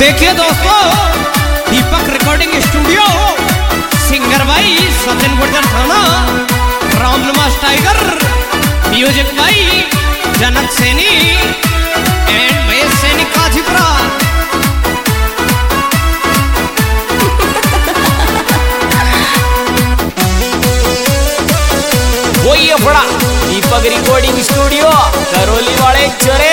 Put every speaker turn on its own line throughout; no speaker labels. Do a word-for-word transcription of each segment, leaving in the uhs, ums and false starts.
देखिए दोस्तों, दीपक recording studio, singer भाई सचिन गुर्जर थाना, रामनिवास टाइगर, म्यूजिक भाई जनक सैनी एंड महेश सैनी काजीपुरा।
वो ये बड़ा दीपक रिकॉर्डिंग स्टूडियो करौली वाले चोरे।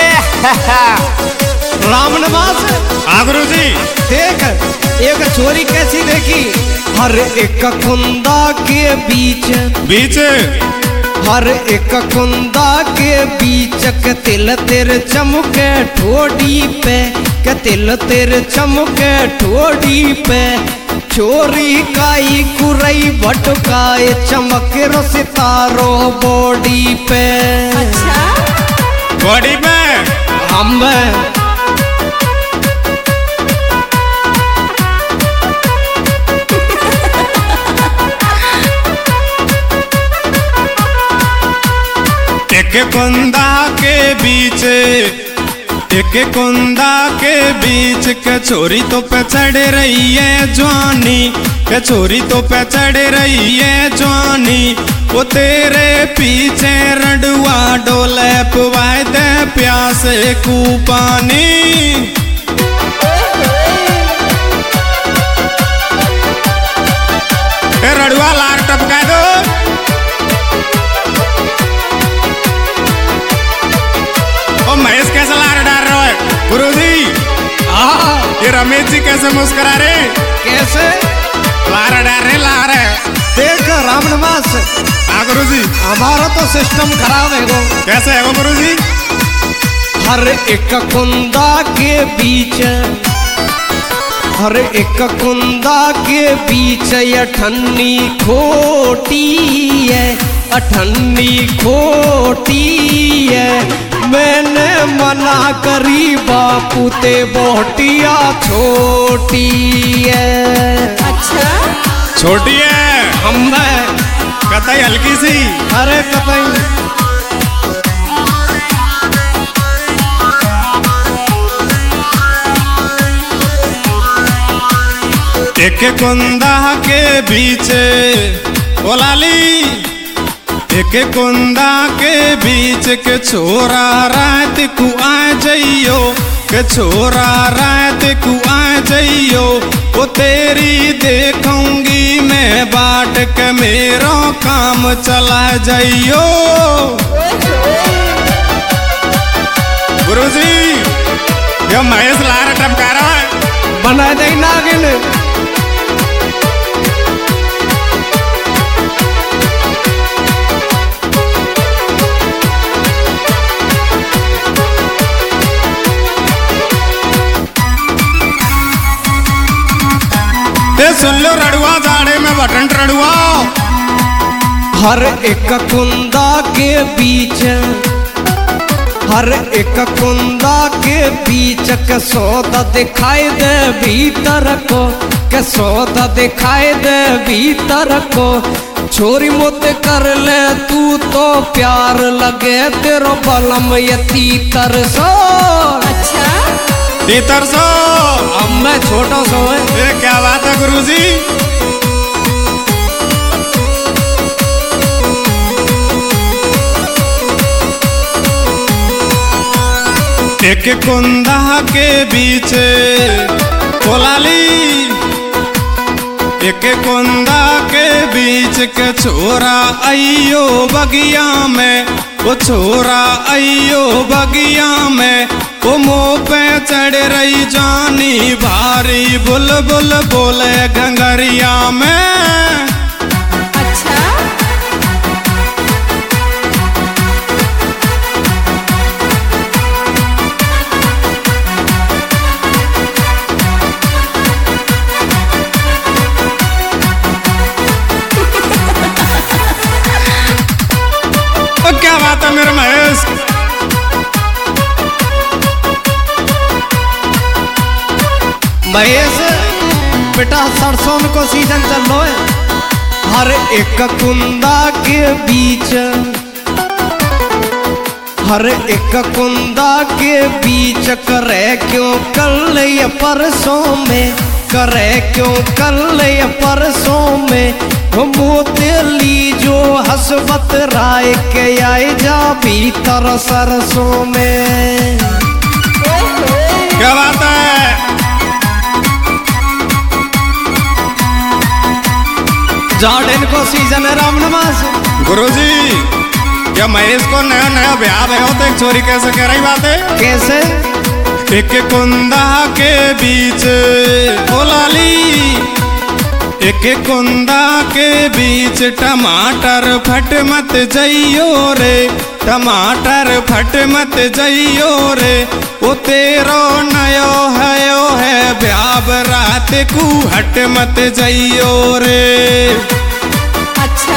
रामनिवास
हाँ गुरु जी,
देख एक चोरी कैसी देखी, हर एक कुंदा के बीच
बीच
हर एक कुंदा के बीच के तिल तेरे चमके ठोड़ी पे, के तिल तेरे चमके ठोड़ी पे, चोरी काई कुरई भटकाए चमक रो सितारो बॉडी पे।
अच्छा
बॉडी पे
हम
एक कुंदा के बीच एक कुंदा के बीच के छोरी तो पे चढ़ रही है जवानी, के छोरी तो पे चढ़ रही है जवानी, वो तेरे पीछे रडुआ डोले पवाए दे प्यास कू पानी। रडुआ लार टपका दो। ओ महेश कैसे लार डाल रहा है गुरु जी? ये रमेश जी कैसे मुस्कुरा रहे?
कैसे
लार डाल रहे लार है।
देख रामनिवास,
हाँ गुरु जी,
हमारा तो सिस्टम खराब है गो।
कैसे है वो गुरु जी?
हर एक कुंदा के बीच हर एक कुंदा के बीच अठन्नी खोटी है, अठन्नी खोटी है। मैंने मना करी बापू ते बोटिया छोटी है।
अच्छा
छोटी है
हम
कतई हल्की सी।
अरे कतई
एक कुंदा के बीच ओ लाली, एक कुंदा के बीच के छोरा रात को आ जाइयो, के छोरा रात को आ जाइयो, वो तेरी देखूंगी मैं बाट के मेरो काम चला जाइयो। गुरु जी ये महेश लार टपका रहा है।
बना दे नागिन।
सुन लो रड़ुआ जाड़े में बटन रड़ुआ।
हर एक कुंदा के बीच हर एक कुंदा के बीच के सौदा दिखाई दे भीतर को, के सौदा दिखाई दे भीतर को। छोरी मुत कर ले तू तो प्यार लगे तेरो बलम ये तीतर सो।
अच्छा
तीतर सो
अब मैं छोटा सो है।
ये क्या बात है गुरु जी? एक कुंदा के बीच कोलाली, एक कुंदा के बीच के छोरा आइयो बगिया में, वो छोरा आइयो बगिया में, वो मुँह पे चढ़ रही जानी भारी बुलबुल बोले घंगरिया में।
अच्छा
क्या बात है मेरे महेश?
महेश बेटा सरसों को सीजन चल रहा है। हर एक कुंदा के बीच हर एक कुंदा के बीच करे क्यों कल या परसों में, करे क्यों कल या परसों में मोतेली जो हसबत राय के आए जा भीतर सरसों में।
क्या बात है।
जाड़ेन को सीजन है राम नमाज।
गुरुजी क्या महेश को नया नया ब्याह है हो तो एक चोरी कैसे कह रही बात है?
कैसे?
एक कुंदा के बीच ओ लाली, एक कुंदा के बीच टमाटर फट मत जइयो रे, टमाटर फट मत जइयो रे, ओ तेरो नयो है ओ है ब्याह रात को हट मत जइयो रे।
अच्छा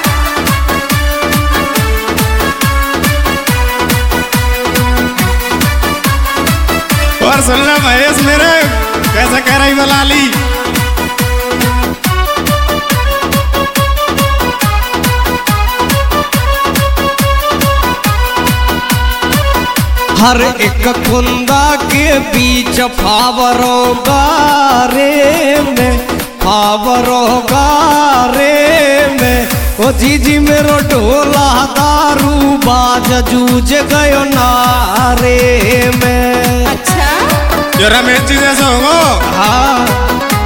और सुन ले महेश मेरे कैसा कह रही बलाली।
हर एक कुंदा के बीच फावरों गारे में, फावरों गारे में ओ जीजी मेरो ढोला दारू बाज जूझ गयो नारे में।
अच्छा
जो रमेश जी जैसा होगा।
हाँ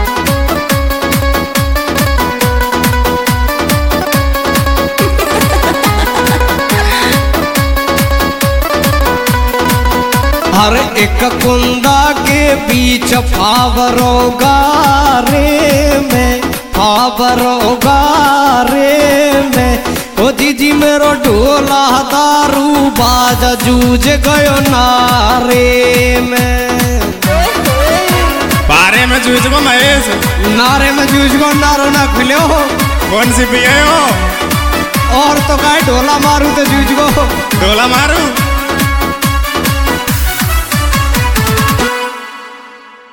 हर एक कुंदा के बीच फावरों गारे में, फावरों गारे में ओ दीदी मेरो ढोला दारू बाज जूझ गयो नारे में।
पारे में जूझ को महेश,
नारे में जूझ को नारो ना खुलो।
कौन सी पिए हो?
और तो काय ढोला मारू तो जूझ को
ढोला मारू।